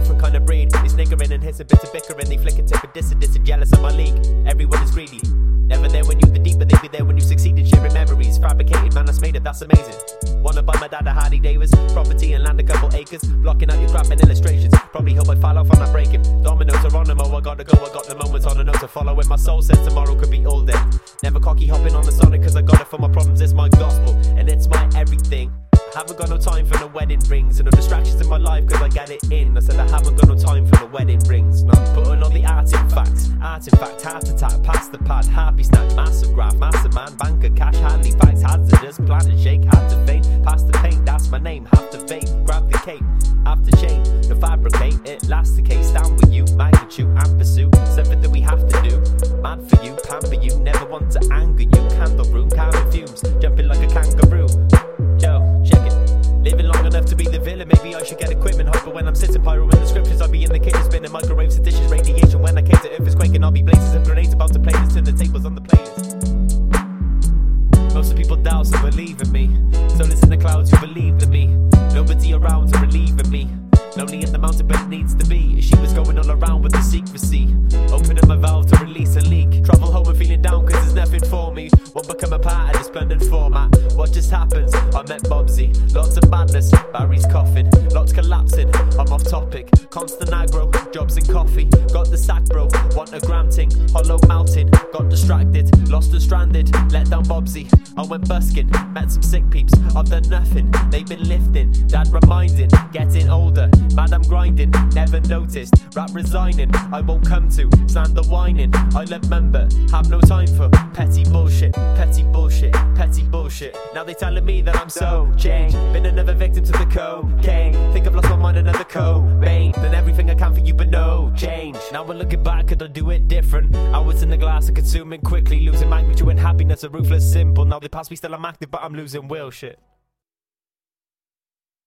different kind of breed. They sniggering and hissing, bits of bickering. They flick a tip and dissin', jealous of my league. Everyone is greedy. Never there when you the deep, but they be there when you succeeded. Sharing memories, fabricated, man, that's made it, that's amazing. Wanna buy my dad a Harley Davidson, property and land a couple acres, blocking out your crap and illustrations. Probably hope I fall off and I break him. Dominoes are on him, oh I gotta go, I got the moments on a note to follow. When my soul says tomorrow could be all day. Never cocky hopping on the Sonic, cause I got it for my problems, it's my gospel, and it's my everything. I haven't got no time for no wedding rings and no distractions in my life cause I get it in. I said I haven't got no time for the wedding rings. No, I'm putting on the artifacts. Artifact, heart attack, pass the pad, happy snack, massive graph, massive man, bank of cash, hardly facts, hazardous, plant and shake, had to fade, pass the paint, that's my name, have to vape, grab the cape, have to change, no fabricate, it lasts the case, down with you, magnitude and pursuit, something that we have to do, mad for you, pamper you, never want to anger you, candle room, carbon fumes, jumping like a kangaroo. Yo, check it. Living long enough to be the villain, maybe I should get equipment hype. But when I'm sitting pyro in the scriptures, I'll be in the kitchen spinning microwaves and dishes, radiation. When I came to earth is quaking, I'll be blazes and grenades about to play this, turn the tables on the players. Most of the people doubt, so believe in me. So listen to clouds who believe in me. Nobody around to relieve in me. Lonely at the mountain, but it needs to be. She was going all around with the secrecy, opening my valve to release a leak. Travel home and feeling down cause there's nothing for me. Won't become a part of this splendid format. What just happens? I met Bobsy. Lots of madness, Barry's coughing. Lots collapsing, I'm off topic. Constant aggro, jobs and coffee. Got the sack bro, want a gram ting. Hollow mountain, got distracted. Lost and stranded, let down Bobsy. I went busking, met some sick peeps. I've done nothing, they've been lifting. Dad reminding, getting older. Mad I'm grinding, never noticed. Rap resigning, I won't come to. Stand the whining, I remember. Have no time for petty bullshit. Petty bullshit, petty bullshit. Now they telling me that I'm so changed. Been another victim to the cocaine. Think I've lost my mind, another Cobain. Done everything I can for you but no change. Now we're looking back, could I do it different? Hours in the glass and consuming quickly. Losing magnitude and happiness, a ruthless simple. Now they pass me, still I'm active but I'm losing will shit.